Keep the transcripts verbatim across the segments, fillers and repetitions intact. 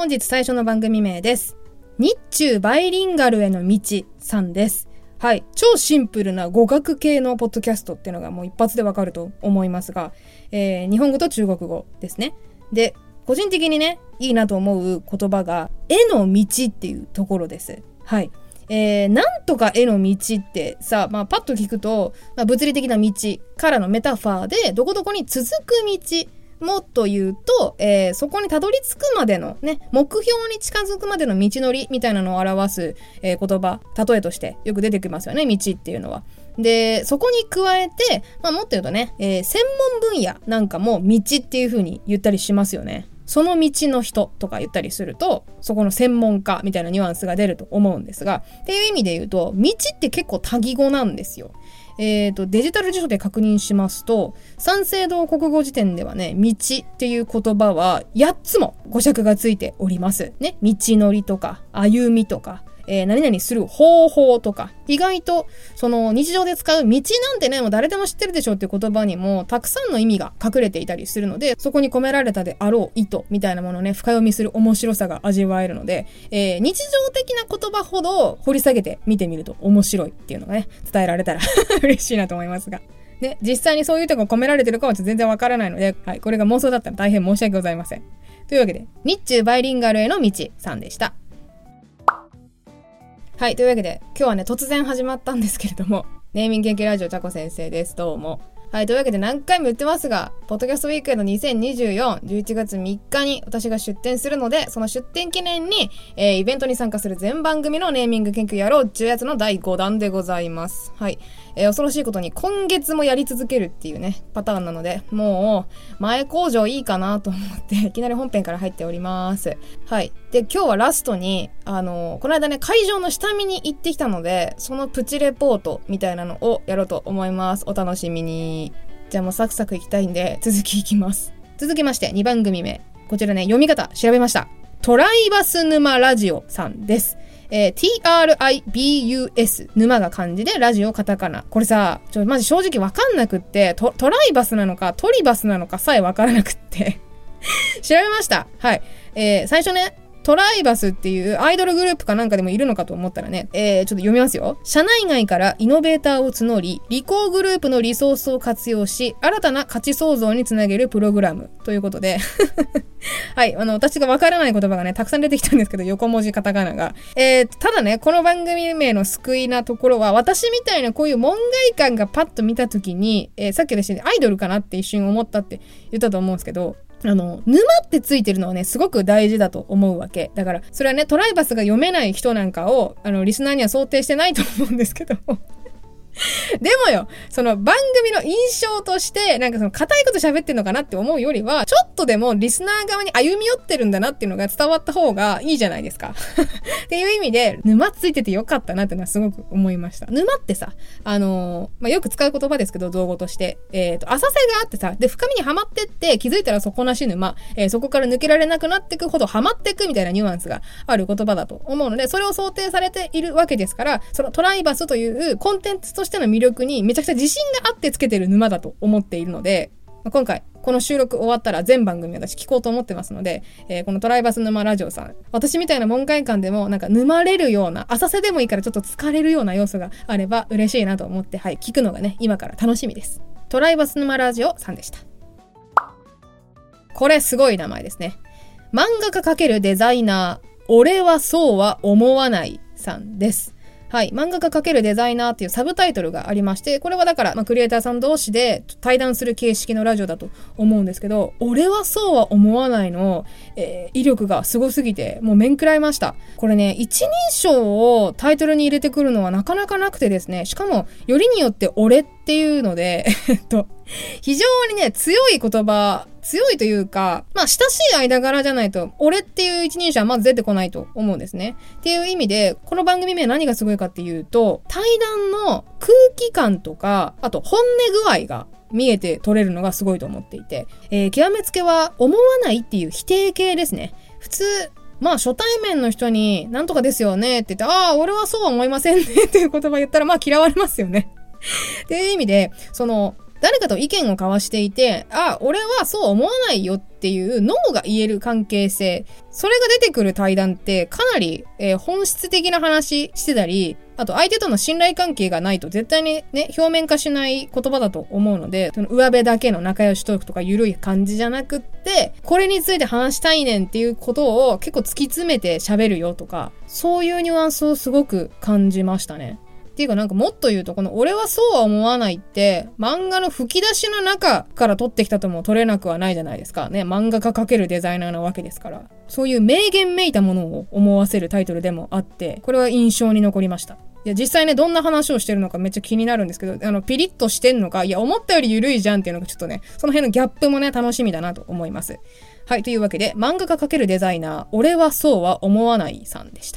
本日最初の番組名です。日中バイリンガルへの道さんです。はい。超シンプルな語学系のポッドキャストっていうのがもう一発でわかると思いますが、えー、日本語と中国語ですね。で、個人的にね、いいなと思う言葉が、絵の道っていうところです。はい。えー、なんとか絵の道ってさ、まあパッと聞くと、まあ、物理的な道からのメタファーで、どこどこに続く道、もっと言うと、えー、そこにたどり着くまでのね、目標に近づくまでの道のりみたいなのを表す、えー、言葉、例えとしてよく出てきますよね、道っていうのは。で、そこに加えて、まあもっと言うとね、えー、専門分野なんかも道っていう風に言ったりしますよね。その道の人とか言ったりすると、そこの専門家みたいなニュアンスが出ると思うんですが、っていう意味で言うと、道って結構多義語なんですよ。えっと、デジタル辞書で確認しますと、三省堂国語辞典ではね、道っていう言葉はやっつも語釈がついております。ね、道のりとか、歩みとか、えー、何々する方法とか、意外と、その日常で使う道なんてね、もう誰でも知ってるでしょっていう言葉にも、たくさんの意味が隠れていたりするので、そこに込められたであろう意図みたいなものをね、深読みする面白さが味わえるので、えー、日常的な言葉ほど掘り下げて見てみると面白いっていうのがね、伝えられたら嬉しいなと思いますが。で、実際にそういう意図が込められてるかは全然わからないので、はい、これが妄想だったら大変申し訳ございません。というわけで、日中バイリンガルへの道さんでした。はい。というわけで、今日はね、突然始まったんですけれども、ネーミング研究ラジオちゃこ先生です。どうも。はい。というわけで、何回も言ってますが、ポッドキャストウィークエンドにせんにじゅうよん、じゅういちがつみっかに私が出展するので、その出展記念に、えー、イベントに参加する全番組のネーミング研究やろうじゅうやつのだいごだんでございます。はい。えー、恐ろしいことに、今月もやり続けるっていうね、パターンなので、もう、前工場いいかなと思って、いきなり本編から入っております。はい。で、今日はラストに、あのー、この間ね、会場の下見に行ってきたので、そのプチレポートみたいなのをやろうと思います。お楽しみに。じゃあもうサクサクいきたいんで、続きいきます。続きまして、にばん組目。こちらね、読み方調べました。トライバス沼ラジオさんです。えー、ティーアールアイビーユーエス 沼が漢字でラジオカタカナ。これさ、ちょ、マジ正直わかんなくって、ト、トライバスなのかトリバスなのかさえわからなくって。調べました。はい。えー、最初ね、トライバスっていうアイドルグループかなんかでもいるのかと思ったらね、えー、ちょっと読みますよ。社内外からイノベーターを募り、理工グループのリソースを活用し、新たな価値創造につなげるプログラムということで。はい。あの、私がわからない言葉がね、たくさん出てきたんですけど、横文字カタカナが。えー、ただね、この番組名の救いなところは、私みたいなこういう門外漢がパッと見たときに、えー、さっき私ね、アイドルかなって一瞬思ったって言ったと思うんですけど、あの、沼ってついてるのはね、すごく大事だと思うわけ。だから、それはね、トライバスが読めない人なんかを、あの、リスナーには想定してないと思うんですけど。でもよ、その番組の印象として、なんかその硬いこと喋ってんのかなって思うよりは、ちょっとでもリスナー側に歩み寄ってるんだなっていうのが伝わった方がいいじゃないですか。っていう意味で、沼ついててよかったなっていうのはすごく思いました。沼ってさ、あのー、まあ、よく使う言葉ですけど、造語として。えっと、浅瀬があってさ、で、深みにはまってって、気づいたら底なし沼、えー、そこから抜けられなくなってくほどはまってくみたいなニュアンスがある言葉だと思うので、それを想定されているわけですから、そのトライバスというコンテンツとしての魅力にめちゃくちゃ自信があってつけてる沼だと思っているので、今回この収録終わったら全番組私聞こうと思ってますので、えー、このトライバス沼ラジオさん、私みたいな門外漢でもなんか沼れるような、浅瀬でもいいからちょっと疲れるような要素があれば嬉しいなと思って、はい、聞くのがね、今から楽しみです。トライバス沼ラジオさんでした。これすごい名前ですね。漫画家×デザイナー、俺はそうは思わないさんです。はい。漫画家×デザイナーっていうサブタイトルがありまして、これはだから、まあ、クリエイターさん同士で対談する形式のラジオだと思うんですけど、俺はそうは思わないの、えー、威力がすごすぎて、もう面食らいました。これね、一人称をタイトルに入れてくるのはなかなかなくてですね、しかも、よりによって俺っていうので、えっと、非常にね、強い言葉、強いというか、まあ、親しい間柄じゃないと、俺っていう一人称はまず出てこないと思うんですね。っていう意味で、この番組名何がすごいかっていうと、対談の空気感とか、あと本音具合が見えて取れるのがすごいと思っていて、えー、極めつけは思わないっていう否定形ですね。普通、まあ初対面の人になんとかですよねって言って、ああ、俺はそうは思いませんねっていう言葉言ったらまあ嫌われますよね。っていう意味で、その、 誰かと意見を交わしていて、あ、俺はそう思わないよっていうノーが言える関係性。それが出てくる対談ってかなり、えー、本質的な話してたり、あと相手との信頼関係がないと絶対にね、表面化しない言葉だと思うので、その上辺だけの仲良しトークとか緩い感じじゃなくって、これについて話したいねんっていうことを結構突き詰めて喋るよとか、そういうニュアンスをすごく感じましたね。っていうかなんかもっと言うとこの俺はそうは思わないって漫画の吹き出しの中から取ってきたとも取れなくはないじゃないですかね。漫画家かけるデザイナーなわけですから。そういう名言めいたものを思わせるタイトルでもあって、これは印象に残りました。いや実際ねどんな話をしてるのかめっちゃ気になるんですけど、あのピリッとしてんのか、いや思ったより緩いじゃんっていうのがちょっとね、その辺のギャップもね楽しみだなと思います。はい、というわけで漫画家かけるデザイナー俺はそうは思わないさんでした。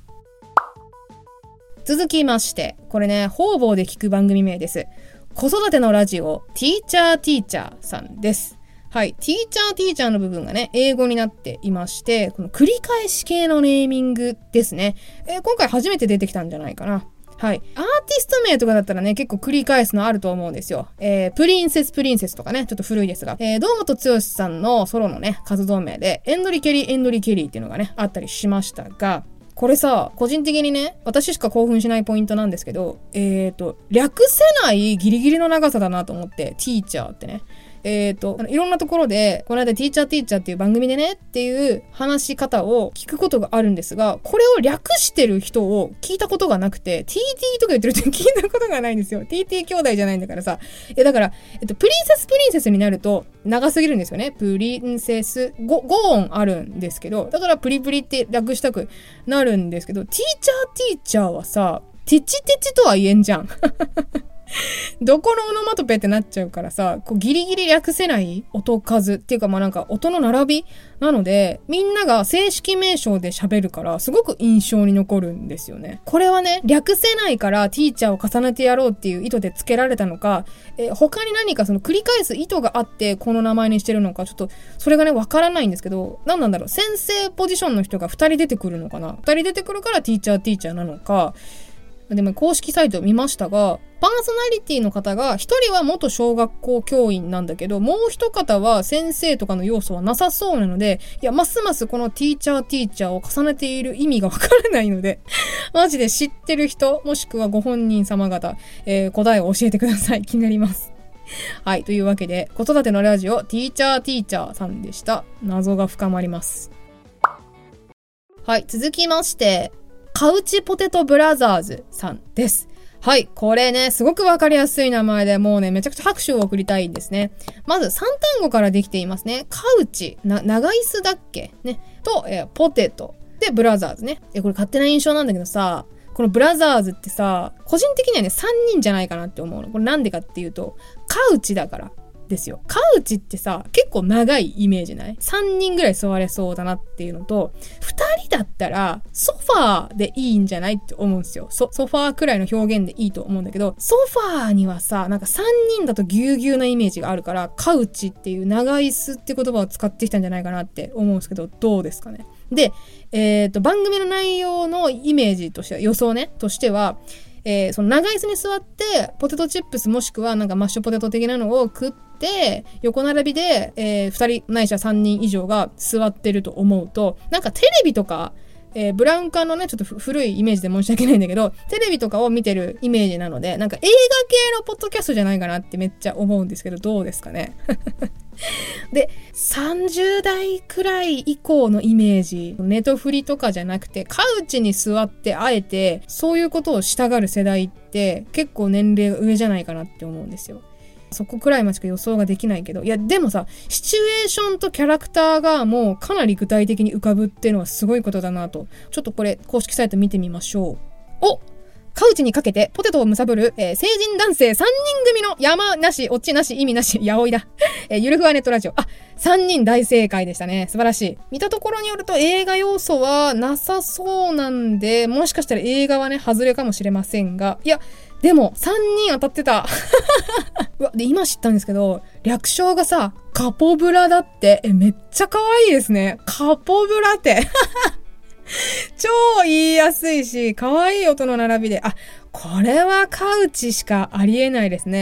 続きまして、これね、方々で聞く番組名です。子育てのラジオ、ティーチャーティーチャーさんです。はい、ティーチャーティーチャーの部分がね、英語になっていまして、この繰り返し系のネーミングですね。えー、今回初めて出てきたんじゃないかな。はい。アーティスト名とかだったらね、結構繰り返すのあると思うんですよ。えー、プリンセスプリンセスとかね、ちょっと古いですが、えー、堂本剛さんのソロのね、活動名で、エンドリケリー、エンドリケリーっていうのがね、あったりしましたが、これさ、個人的にね、私しか興奮しないポイントなんですけど、えーと、略せないギリギリの長さだなと思って、ティーチャーってね。えーと、いろんなところで、この間ティーチャーティーチャーっていう番組でねっていう話し方を聞くことがあるんですが、これを略してる人を聞いたことがなくて、ティーティー とか言ってる人聞いたことがないんですよ。ティーティー 兄弟じゃないんだからさ。いやだから、えっと、プリンセスプリンセスになると長すぎるんですよね。プリンセス、ご、ご音あるんですけど、だからプリプリって略したくなるんですけど、ティーチャーティーチャーはさ、テチテチとは言えんじゃん。どこのオノマトペってなっちゃうからさ、こうギリギリ略せない音数っていうかまあなんか音の並びなので、みんなが正式名称で喋るからすごく印象に残るんですよね。これはね、略せないからティーチャーを重ねてやろうっていう意図で付けられたのか、え他に何かその繰り返す意図があってこの名前にしてるのか、ちょっとそれがねわからないんですけど、何なんだろう、先生ポジションの人がふたり出てくるのかな、ふたり出てくるからティーチャーティーチャーなのか。でも公式サイトを見ましたが、パーソナリティの方が一人は元小学校教員なんだけど、もう一方は先生とかの要素はなさそうなので、いやますますこのティーチャーティーチャーを重ねている意味がわからないのでマジで知ってる人もしくはご本人様方、えー、答えを教えてください。気になります。はい、というわけで子育てのラジオティーチャーティーチャーさんでした。謎が深まります。はい、続きましてカウチポテトブラザーズさんです。はい。これね、すごくわかりやすい名前で、もうね、めちゃくちゃ拍手を送りたいんですね。まずさん単語からできていますね。カウチ、な、長椅子だっけね。と、えー、ポテト。で、ブラザーズね。え、これ勝手な印象なんだけどさ、このブラザーズってさ、個人的にはね、さんにんじゃないかなって思うの。これなんでかっていうと、カウチだから。ですよ。カウチってさ、結構長いイメージない？ さん 人ぐらい座れそうだなっていうのと、ふたりだったらソファーでいいんじゃないって思うんですよ。ソ、ソファーくらいの表現でいいと思うんだけど、ソファーにはさ、なんかさんにんだとぎゅうぎゅうなイメージがあるから、カウチっていう長椅子って言葉を使ってきたんじゃないかなって思うんですけど、どうですかね。で、えっと、番組の内容のイメージとしては、予想ね、としては、えー、その長椅子に座ってポテトチップスもしくはなんかマッシュポテト的なのを食って横並びで、えー、ふたりないしはさんにん以上が座ってると思うと、なんかテレビとか、えー、ブラウン管のねちょっと古いイメージで申し訳ないんだけど、テレビとかを見てるイメージなので、なんか映画系のポッドキャストじゃないかなってめっちゃ思うんですけど、どうですかね。で、さんじゅう代くらい以降のイメージ、ネトフリとかじゃなくてカウチに座ってあえてそういうことをしたがる世代って結構年齢が上じゃないかなって思うんですよ。そこくらいまでしか予想ができないけど、いやでもさ、シチュエーションとキャラクターがもうかなり具体的に浮かぶっていうのはすごいことだなと。ちょっとこれ公式サイト見てみましょう。お、カウチにかけてポテトをむさぶる、えー、成人男性さんにん組の山なし、オチなし、意味なし、やおいだ。えー、ゆるふわネットラジオ。あ、さんにん大正解でしたね。素晴らしい。見たところによると映画要素はなさそうなんで、もしかしたら映画はね、外れかもしれませんが。いや、でも、さんにん当たってた。うわ、で、今知ったんですけど、略称がさ、カポブラだって。え、めっちゃ可愛いですね。カポブラって。超言いやすいし、可愛い音の並びで、あ、これはカウチしかありえないですね。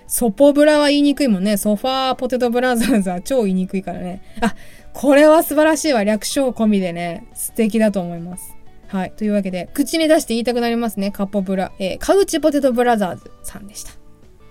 ソポブラは言いにくいもんね。ソファーポテトブラザーズは超言いにくいからね。あ、これは素晴らしいわ。略称込みでね、素敵だと思います。はい。というわけで、口に出して言いたくなりますね。カポブラ。えー、カウチポテトブラザーズさんでした。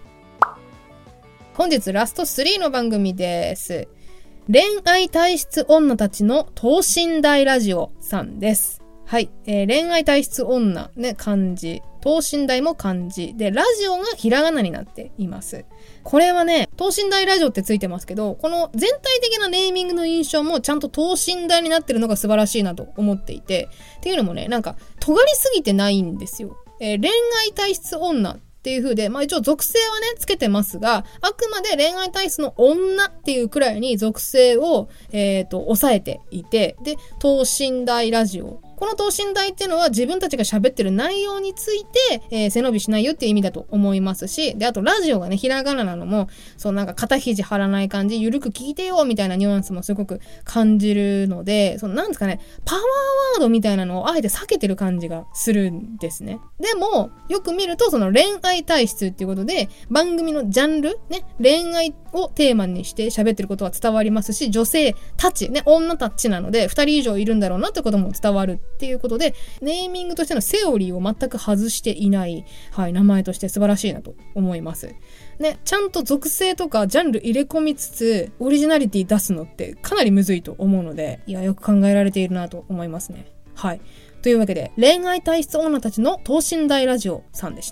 本日ラストスリーの番組です。恋愛体質女たちの等身大ラジオさんです。はい。えー、恋愛体質女ね、漢字。等身大も漢字。で、ラジオがひらがなになっています。これはね、等身大ラジオってついてますけど、この全体的なネーミングの印象もちゃんと等身大になってるのが素晴らしいなと思っていて、っていうのもね、なんか、尖りすぎてないんですよ。えー、恋愛体質女っていう風で、まあ一応属性はね、つけてますが、あくまで恋愛体質の女っていうくらいに属性を、えっと、抑えていて、で、等身大ラジオ。この等身大っていうのは自分たちが喋ってる内容について、えー、背伸びしないよっていう意味だと思いますし、で、あとラジオがね、ひらがななのも、そうなんか肩肘張らない感じ、ゆるく聞いてよみたいなニュアンスもすごく感じるので、そのなんですかね、パワーワードみたいなのをあえて避けてる感じがするんですね。でも、よく見るとその恋愛体質っていうことで、番組のジャンル、ね、恋愛をテーマにして喋ってることは伝わりますし、女性たち、ね、女たちなので、二人以上いるんだろうなってことも伝わるっていうことで、ネーミングとしてのセオリーを全く外していない、はい、名前として素晴らしいなと思います。ね、ちゃんと属性とかジャンル入れ込みつつ、オリジナリティ出すのってかなりむずいと思うので、いや、よく考えられているなと思いますね。はい。というわけで、恋愛体質女たちの等身大ラジオさんでした。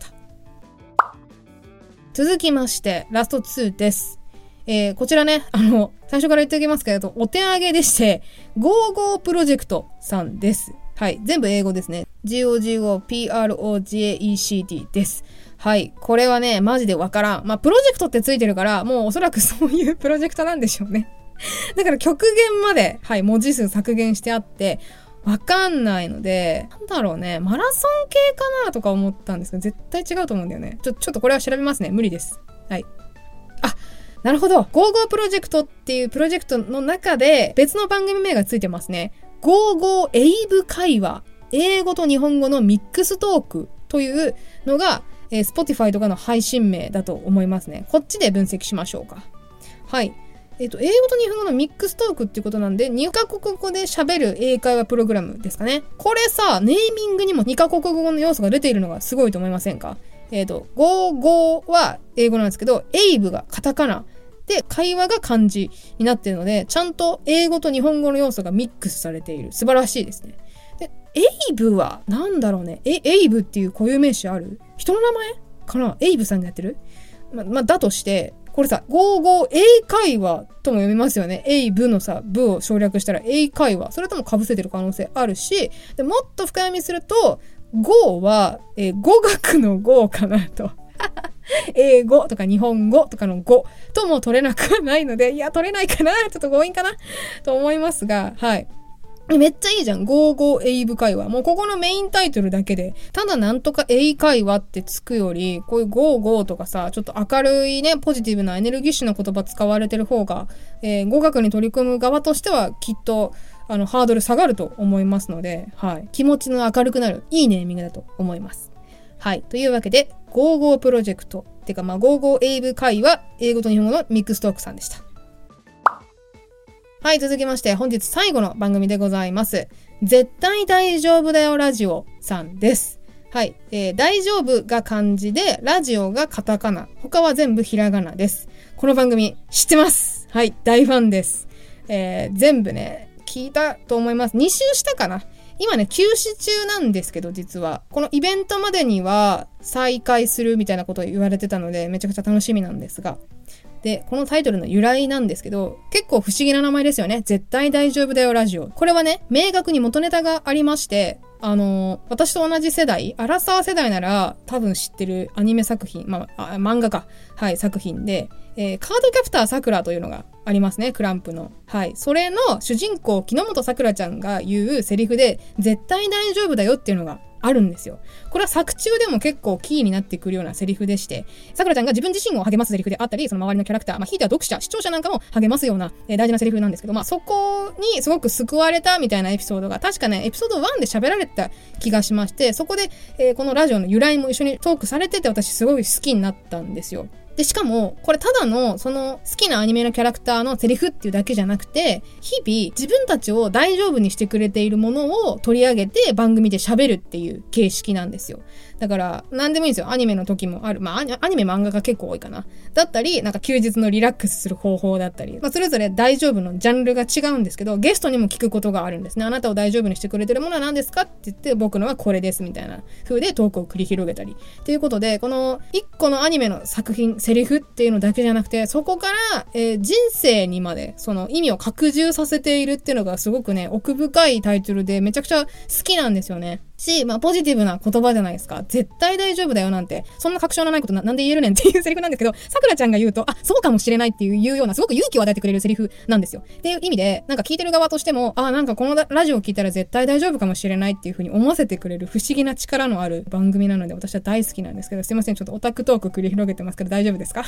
続きまして、ラストツーです。えー、こちらね、あの、最初から言っておきますけど、お手上げでして、ゴーゴープロジェクトさんです。はい。全部英語ですね。ジーオージーオーピーアールオージェイイーシーティー です。はい。これはね、マジでわからん。まあ、プロジェクトってついてるから、もうおそらくそういうプロジェクトなんでしょうね。だから極限まで、はい、文字数削減してあって、わかんないので、なんだろうね、マラソン系かなとか思ったんですけど、絶対違うと思うんだよね。ちょ、ちょっとこれは調べますね。無理です。はい。あ、なるほど。ゴーゴープロジェクトっていうプロジェクトの中で別の番組名がついてますね。ゴーゴーエイブ会話。英語と日本語のミックストークというのが、えー、Spotify とかの配信名だと思いますね。こっちで分析しましょうか。はい。えっと、英語と日本語のミックストークっていうことなんで、にカ国語で喋る英会話プログラムですかね。これさ、ネーミングにもにカ国語の要素が出ているのがすごいと思いませんか？えっと、ゴーゴーは英語なんですけど、エイブがカタカナ。で、会話が漢字になっているので、ちゃんと英語と日本語の要素がミックスされている。素晴らしいですね。で、エイブは、なんだろうね。え、エイブっていう固有名詞ある？人の名前かな？エイブさんがやってる？ま、まあ、だとして、これさ、ゴーゴー英会話とも読みますよね。エイブのさ、ブを省略したら英会話。それとも被せてる可能性あるし、でもっと深読みすると、ゴーは、えー、語学のゴーかなと。英語とか日本語とかの語とも取れなくはないので、いや、取れないかな？ちょっと強引かなと思いますが、はい。めっちゃいいじゃん。ゴーゴー英語会話。もうここのメインタイトルだけで、ただなんとか英会話ってつくより、こういうゴーゴーとかさ、ちょっと明るいね、ポジティブなエネルギッシュな言葉使われてる方が、えー、語学に取り組む側としてはきっと、あの、ハードル下がると思いますので、はい。気持ちの明るくなる、いいネーミングだと思います。はい。というわけで、ゴーゴープロジェクト。てか、まあ、ゴーゴー英語会話、英語と日本語のミックストークさんでした。はい。続きまして、本日最後の番組でございます。絶対大丈夫だよラジオさんです。はい。えー、大丈夫が漢字で、ラジオがカタカナ。他は全部ひらがなです。この番組、知ってます。はい。大ファンです。えー、全部ね、聞いたと思います。に週したかな。今ね、休止中なんですけど、実は。このイベントまでには再開するみたいなことを言われてたので、めちゃくちゃ楽しみなんですが。で、このタイトルの由来なんですけど、結構不思議な名前ですよね。絶対大丈夫だよラジオ。これはね、明確に元ネタがありまして、あのー、私と同じ世代、アラサー世代なら多分知ってるアニメ作品、まあ、あ漫画か。はい、作品で、えー、カードキャプターさくらというのがありますね、クランプの。はい。それの主人公、木之本さくらちゃんが言うセリフで、絶対大丈夫だよっていうのがあるんですよ。これは作中でも結構キーになってくるようなセリフでして、さくらちゃんが自分自身を励ますセリフであったり、その周りのキャラクター、まあ、ひいては読者、視聴者なんかも励ますような、えー、大事なセリフなんですけど、まあ、そこにすごく救われたみたいなエピソードが、確かね、エピソードワンで喋られた気がしまして、そこで、えー、このラジオの由来も一緒にトークされてて、私すごい好きになったんですよ。 で、しかも、これただの、その、好きなアニメのキャラクターのセリフっていうだけじゃなくて、日々、自分たちを大丈夫にしてくれているものを取り上げて番組で喋るっていう形式なんですよ。だから、何でもいいんですよ。アニメの時もある。まあ、アニメ漫画が結構多いかな。だったり、なんか休日のリラックスする方法だったり、まあ、それぞれ大丈夫のジャンルが違うんですけど、ゲストにも聞くことがあるんですね。あなたを大丈夫にしてくれてるものは何ですかって言って、僕のはこれですみたいな風でトークを繰り広げたり。ということで、この一個のアニメの作品、セリフっていうのだけじゃなくて、そこから、えー、人生にまでその意味を拡充させているっていうのがすごくね、奥深いタイトルでめちゃくちゃ好きなんですよね。し、まあ、ポジティブな言葉じゃないですか。絶対大丈夫だよなんて、そんな確証のないこと な, なんで言えるねんっていうセリフなんですけど、さくらちゃんが言うと、あ、そうかもしれないっていうような、すごく勇気を与えてくれるセリフなんですよ。っていう意味で、なんか聞いてる側としても、あ、なんかこのラジオを聞いたら絶対大丈夫かもしれないっていう風に思わせてくれる不思議な力のある番組なので、私は大好きなんですけど、すいません、ちょっとオタクトーク繰り広げてますけど、大丈夫ですか？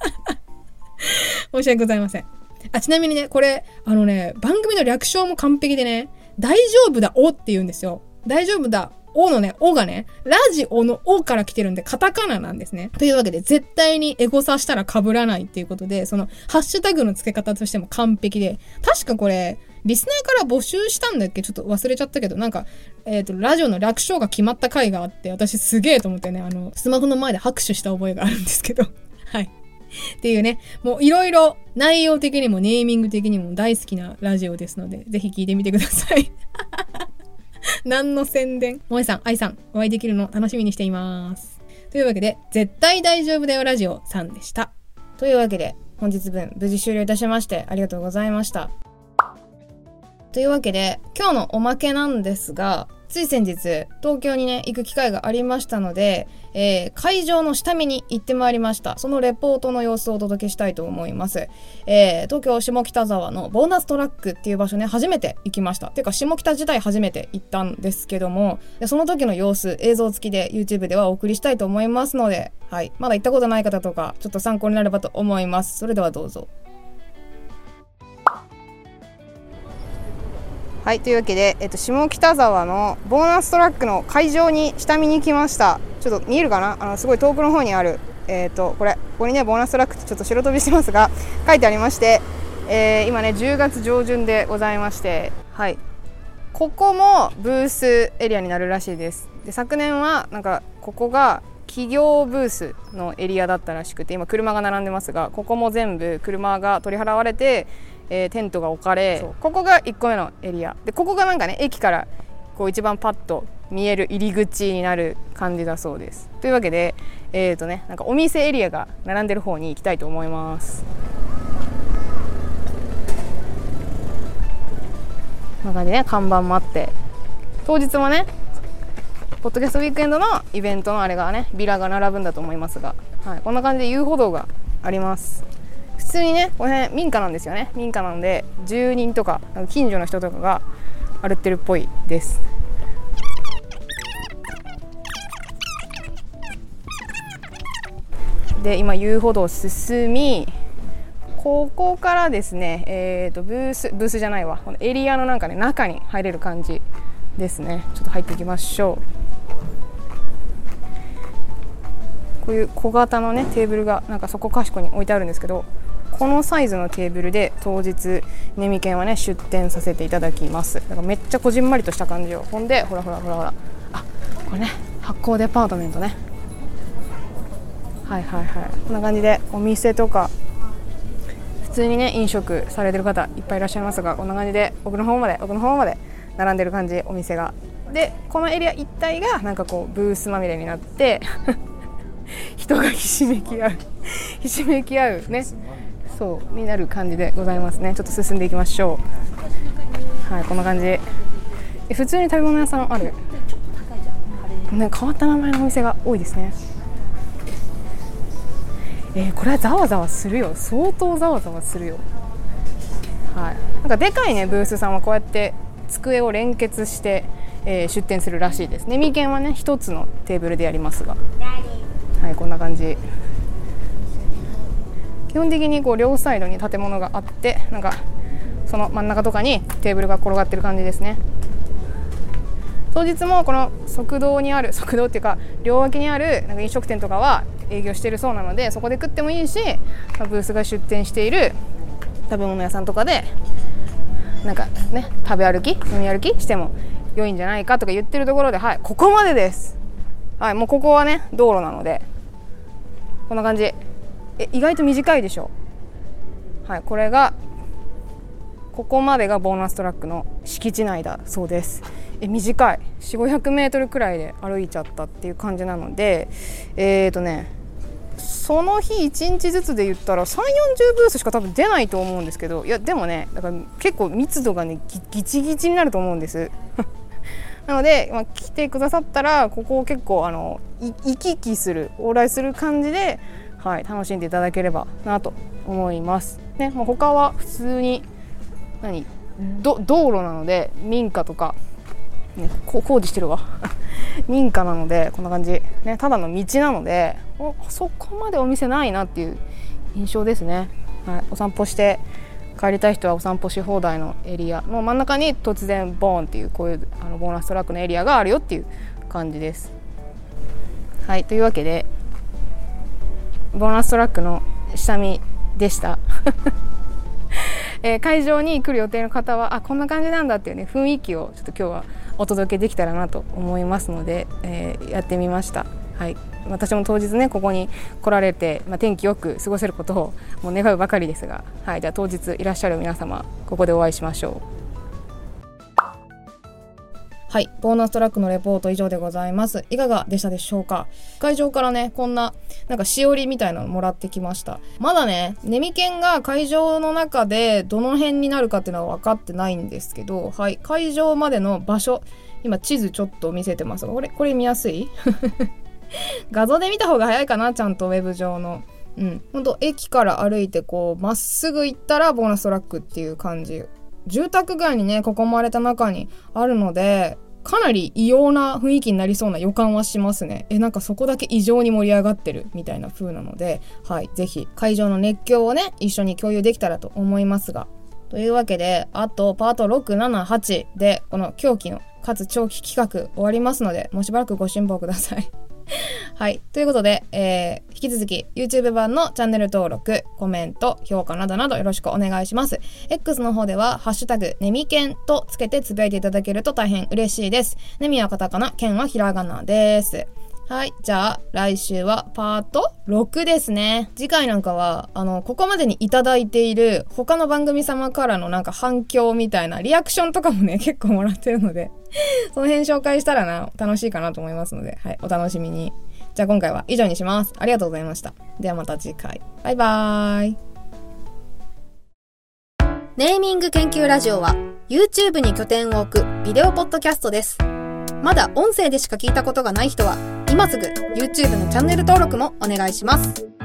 申し訳ございません。あ、ちなみにね、これ、あのね、番組の略称も完璧でね、大丈夫だおって言うんですよ。大丈夫だおのね、おがね、ラジオのおから来てるんで、カタカナなんですね。というわけで、絶対にエゴサしたら被らないっていうことで、その、ハッシュタグの付け方としても完璧で、確かこれ、リスナーから募集したんだっけ？ちょっと忘れちゃったけど、なんか、えっと、ラジオの略称が決まった回があって、私すげえと思ってね、あの、スマホの前で拍手した覚えがあるんですけど、はい。っていうね、もういろいろ内容的にもネーミング的にも大好きなラジオですので、ぜひ聞いてみてください。何の宣伝？萌さん、愛さん、お会いできるの楽しみにしています。というわけで、絶対大丈夫だよラジオさんでした。というわけで、本日分無事終了いたしましてありがとうございました。というわけで、今日のおまけなんですが、つい先日、東京にね、行く機会がありましたので、えー、会場の下見に行ってまいりました。そのレポートの様子をお届けしたいと思います。えー、東京下北沢のボーナストラックっていう場所ね、初めて行きました。てか、下北自体初めて行ったんですけども、その時の様子、映像付きで YouTube ではお送りしたいと思いますので、はい。まだ行ったことない方とか、ちょっと参考になればと思います。それではどうぞ。はい、というわけで、えっと、下北沢のボーナストラックの会場に下見に来ました。ちょっと見えるかな？あのすごい遠くの方にある、えっと、これ、ここにね、ボーナストラックってちょっと白飛びしてますが、書いてありまして、えー、今ね、じゅうがつ上旬でございまして、はい。ここもブースエリアになるらしいです。で、昨年は、なんか、ここが企業ブースのエリアだったらしくて、今車が並んでますが、ここも全部車が取り払われて、えー、テントが置かれ、ここがいっこめのエリアで、ここがなんかね、駅からこう一番パッと見える入り口になる感じだそうです。というわけで、えーとね、なんかお店エリアが並んでる方に行きたいと思います。こんな感じでね、看板もあって、当日もね、ポッドキャストウィークエンドのイベントのあれがね、ビラが並ぶんだと思いますが、はい、こんな感じで遊歩道があります。普通にね、この辺民家なんですよね。民家なんで住人とか近所の人とかが歩ってるっぽいです。で、今遊歩道進み、ここからですね、えーとブースブースじゃないわ、このエリアのなんかね、中に入れる感じですね。ちょっと入っていきましょう。こういう小型のねテーブルがなんかそこかしこに置いてあるんですけど、このサイズのテーブルで当日ネミケンはね出店させていただきます。だからめっちゃこじんまりとした感じよ。ほんでほらほらほらほら、あ、これね、発酵デパートメントね。はいはいはい、こんな感じでお店とか普通にね飲食されてる方いっぱいいらっしゃいますが、こんな感じで奥の方まで奥の方まで並んでる感じ、お店が。で、このエリア一帯がなんかこうブースまみれになって人がひしめき合うひしめき合うね、そうになる感じでございますね。ちょっと進んでいきましょう。はい、こんな感じ。え、普通に食べ物屋さんある、ね、変わった名前のお店が多いですね。えー、これはざわざわするよ、相当ざわざわするよ。はい、なんかでかいねブースさんはこうやって机を連結して、えー、出店するらしいです。ネミケンはね一つのテーブルでやりますが、はい、こんな感じ。基本的にこう両サイドに建物があって、なんかその真ん中とかにテーブルが転がってる感じですね。 当日もこの側道にある、側道っていうか両脇にあるなんか飲食店とかは営業してるそうなので、そこで食ってもいいし、まあ、ブースが出店している食べ物屋さんとかでなんかね、食べ歩き飲み歩きしても良いんじゃないかとか言ってるところで、はい、ここまでです。はい、もうここはね道路なのでこんな感じ。え、意外と短いでしょ。はい、これがここまでがボーナストラックの敷地内だそうです。え、短い。よんひゃくごひゃくメートルくらいで歩いちゃったっていう感じなので、えーとねその日いちにちずつで言ったらさんじゅうよんじゅうブースしか多分出ないと思うんですけど、いやでもね、だから結構密度がね ギ, ギチギチになると思うんですなので、まあ、来てくださったらここを結構あの行き来する往来する感じで、はい、楽しんでいただければなと思いますね。もう他は普通に何ど道路なので民家とか、ね、こ工事してるわ民家なのでこんな感じ、ね、ただの道なのでおそこまでお店ないなっていう印象ですね。はい、お散歩して帰りたい人はお散歩し放題のエリアの真ん中に突然ボーンっていうこういうあのボーナストラックのエリアがあるよっていう感じです。はい、というわけでボーナストラックの下見でしたえー、会場に来る予定の方はあこんな感じなんだっていうね雰囲気をちょっと今日はお届けできたらなと思いますので、えー、やってみました。はい、私も当日ねここに来られて、まあ、天気よく過ごせることをもう願うばかりですが、はい、じゃあ当日いらっしゃる皆様ここでお会いしましょう。はい、ボーナストラックのレポート以上でございます。いかがでしたでしょうか。会場からねこんななんかしおりみたいなのもらってきました。まだねネミケンが会場の中でどの辺になるかっていうのは分かってないんですけど、はい、会場までの場所今地図ちょっと見せてますが、これこれ見やすい画像で見た方が早いかな、ちゃんとウェブ上の。うん、ほんと駅から歩いてこうまっすぐ行ったらボーナストラックっていう感じ。住宅街にね囲まれた中にあるのでかなり異様な雰囲気になりそうな予感はしますね。え、なんかそこだけ異常に盛り上がってるみたいな風なので、はい、ぜひ会場の熱狂をね一緒に共有できたらと思いますが、というわけであとパートろく、なな、はちでこの狂気のかつ長期企画終わりますので、もうしばらくご辛抱くださいはい、ということで、えー、引き続き YouTube 版のチャンネル登録、コメント、評価などなどよろしくお願いします。 X の方ではハッシュタグネミケンとつけてつぶやいていただけると大変嬉しいです。ネミはカタカナ、ケンはひらがなです。はい、じゃあ来週はパートろくですね。次回なんかはあのここまでにいただいている他の番組様からのなんか反響みたいなリアクションとかもね結構もらってるのでその辺紹介したらな楽しいかなと思いますので、はい、お楽しみに。じゃあ今回は以上にします。ありがとうございました。ではまた次回。バイバーイ。ネーミング研究ラジオは YouTube に拠点を置くビデオポッドキャストです。まだ音声でしか聞いたことがない人は今すぐ YouTube のチャンネル登録もお願いします。